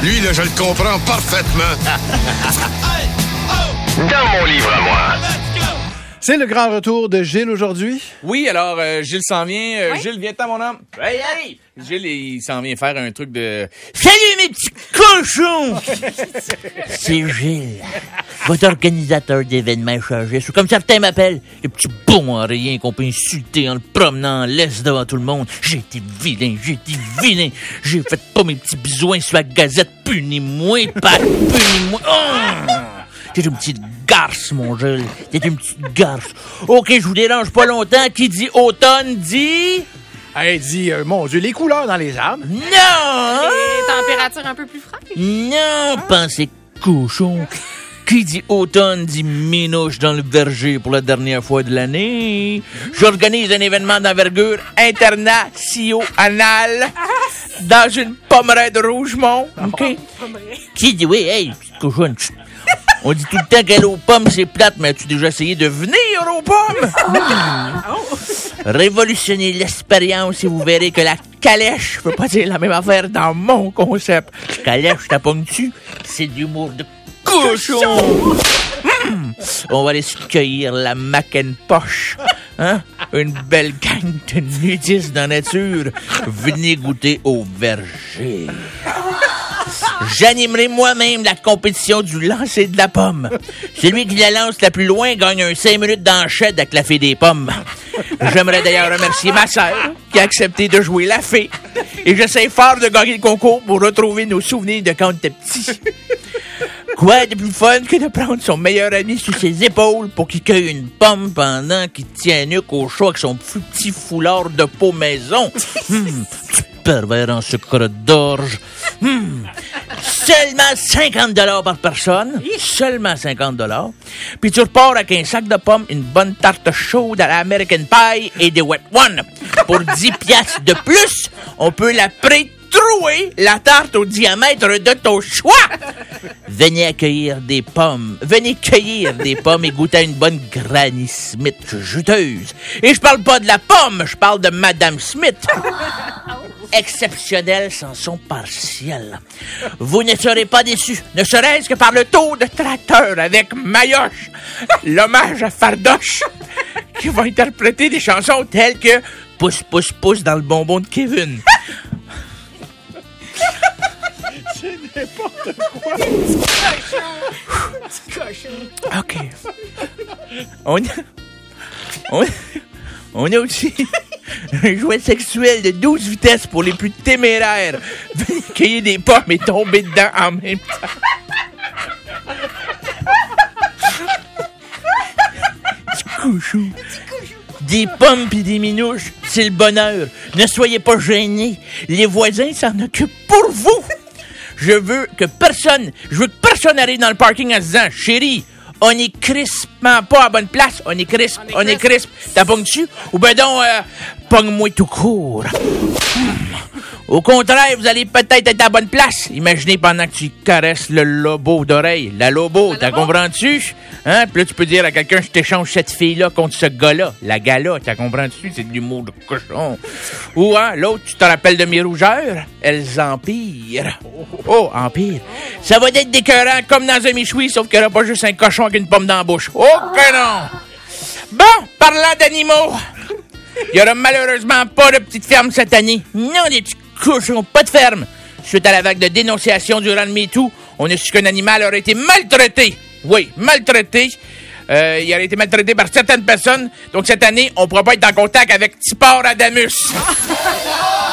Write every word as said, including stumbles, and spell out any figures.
Lui, là, je le comprends parfaitement. Dans mon livre à moi. C'est le grand retour de Gilles aujourd'hui. Oui, alors euh, Gilles s'en vient. Euh, Oui. Gilles, viens-t'en, mon homme. Hey, hey! Gilles, il s'en vient faire un truc de... Salut, mes petits cochons! C'est Gilles, votre organisateur d'événements échangés. Ou comme certains m'appellent, le petit bon en rien qu'on peut insulter en le promenant en laisse devant tout le monde. J'ai été vilain, j'ai été vilain. J'ai fait pas mes petits besoins sur la gazette. Punis-moi, Pat, punis-moi. Oh! T'es une petite garce, mon Gilles. T'es une petite garce. OK, je vous dérange pas longtemps. Qui dit automne dit... Elle dit, euh, mon Dieu, les couleurs dans les arbres. Non! Les températures un peu plus fraîches. Non, pensez cochon. Qui dit automne dit minouche dans le verger pour la dernière fois de l'année. J'organise un événement d'envergure international dans une pommeraie de Rougemont. OK? Qui dit oui, hey, petite cochonne. chut. On dit tout le temps qu'elle aux pommes, c'est plate, mais as-tu déjà essayé de venir aux pommes? Révolutionnez l'expérience et vous verrez que la calèche peut pas dire la même affaire dans mon concept. Calèche, t'as pas dessus, c'est de l'humour de cochon. Hum, on va aller se cueillir la Macintosh. Hein? Une belle gang de nudistes dans la nature. Venez goûter au verger. J'animerai moi-même la compétition du lancer de la pomme. Celui qui la lance la plus loin gagne un cinq minutes dans le shed avec la fée des pommes. J'aimerais d'ailleurs remercier ma sœur qui a accepté de jouer la fée. Et j'essaie fort de gagner le concours pour retrouver nos souvenirs de quand on était petits. Quoi de plus fun que de prendre son meilleur ami sur ses épaules pour qu'il cueille une pomme pendant qu'il tient nuque au chaud avec son petit foulard de peau maison. Hum, tu pervers en secret d'orge. Hum. Seulement cinquante dollars par personne. Seulement cinquante dollars. Puis tu repars avec un sac de pommes, une bonne tarte chaude à l'American Pie et des Wet One. Pour dix piastres de plus, on peut la pré-trouer, la tarte au diamètre de ton choix. Venez accueillir des pommes. Venez cueillir des pommes et goûter à une bonne Granny Smith juteuse. Et je parle pas de la pomme, je parle de Madame Smith. Exceptionnel sans son partiel. Vous ne serez pas déçus, ne serait-ce que par le tour de tracteur avec Mayoche, l'hommage à Fardoche, qui va interpréter des chansons telles que Pousse, pousse, pousse dans le bonbon de Kevin. C'est n'importe quoi. OK. On a... On a... On a aussi un jouet sexuel de douze vitesses pour les plus téméraires. Venez cueillir des pommes et tomber dedans en même temps. Du cochon. Des pommes pis des minouches, c'est le bonheur. Ne soyez pas gênés. Les voisins s'en occupent pour vous. Je veux que personne, je veux que personne arrive dans le parking en se disant, chérie, on est crispement pas à bonne place. On est crisp, on est crisp. T'as pogne dessus? Ou ben donc, euh, pogne-moi tout court. Au contraire, vous allez peut-être être à la bonne place. Imaginez pendant que tu caresses le lobo d'oreille. La lobo, t'as comprends-tu? Hein? Puis là, tu peux dire à quelqu'un, je t'échange cette fille-là contre ce gars-là. La gars-là, t'as comprends-tu? C'est de l'humour de cochon. Ou, hein, l'autre, tu te rappelles de mes rougeurs? Elles empirent. Oh, empire. Ça va être décœurant comme dans un michoui, sauf qu'il n'y aura pas juste un cochon avec une pomme dans la bouche. Oh, que non! Bon, parlant d'animaux, il n'y aura malheureusement pas de petite ferme cette année. Non, des petits cochons, pas de ferme. Suite à la vague de dénonciation durant le MeToo, on a su qu'un animal aurait été maltraité. Oui, maltraité. Euh, il aurait été maltraité par certaines personnes. Donc cette année, on ne pourra pas être en contact avec Tipor Adamus.